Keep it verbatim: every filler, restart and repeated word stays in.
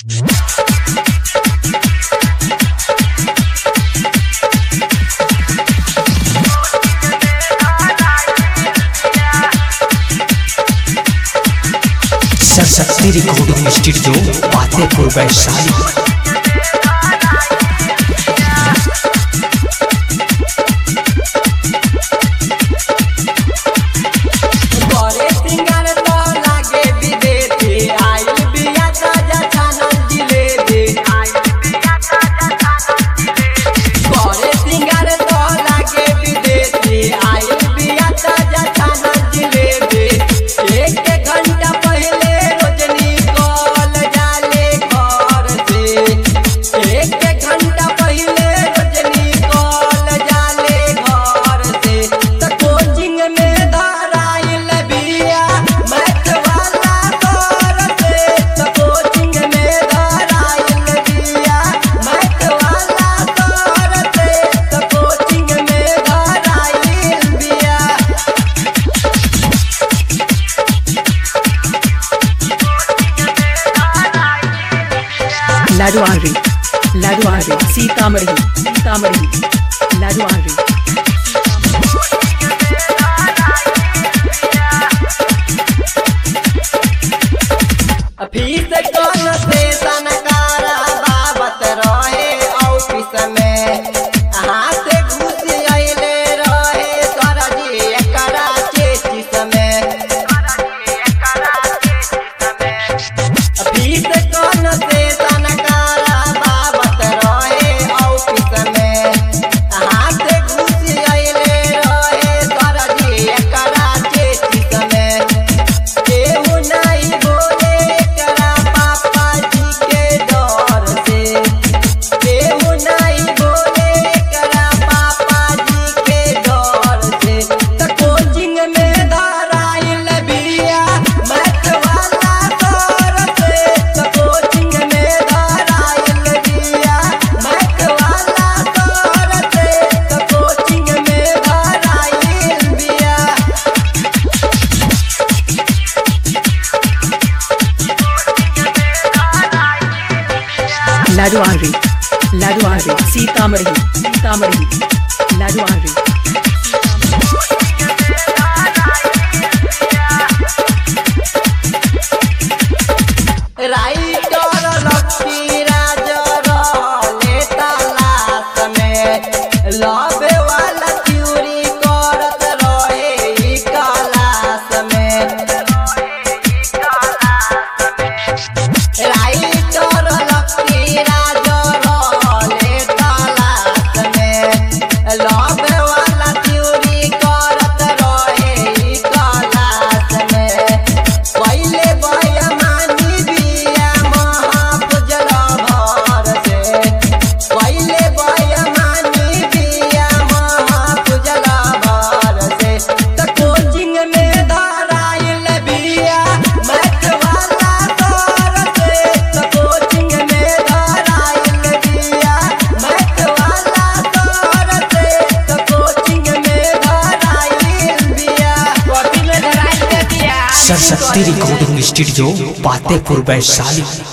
Saraswati recording studio Fatehpur Vaishali. लाडवांगरी लाडवांगरी सीतामढ़ी सीतामढ़ी लाडवांगरी। फीस कौन से सनकारा बाबत रहे ऑफिस में हाथ घुस अइले रहे सरजी एकरा चेचिस में। फीस कौन से सनकारा बाबत रहे ऑफिस में हाथ घुस अइले रहे सरजी एकरा चेचिस में। केहू नहीं बोले लाडवांगरी लाडवांगरी सीतामढ़ी सीतामढ़ी लाडवांगरी। राइटर लक्ष्मी राज रहले तलाश में लवे वाला चोरी करत रहे ई क्लास में। राइटर लक्ष्मी राज रहले तलाश में लवे वाला चोरी करत रहे ई क्लास में। पहले बयमानी बिया महापुजल भर से पहले बयमानी बिया महापुजल भर से त कोचिंग में धराइल बिया मैथ वाला तर से त कोचिंग में धराइल बिया मैथ वाला तर से त कोचिंग में धराइल बिया कोचिंग में धराइल बिया। Saraswati recording studio Fatehpur Vaishali.